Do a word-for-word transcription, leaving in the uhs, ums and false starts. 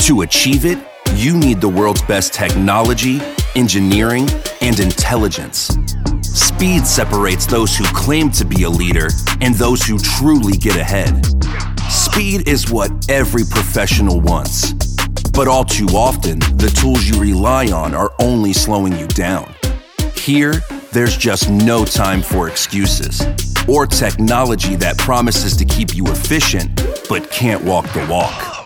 To achieve it, you need the world's best technology, engineering, and intelligence. Speed separates those who claim to be a leader and those who truly get ahead. Speed is what every professional wants. But all too often, the tools you rely on are only slowing you down. Here, there's just no time for excuses or technology that promises to keep you efficient but can't walk the walk.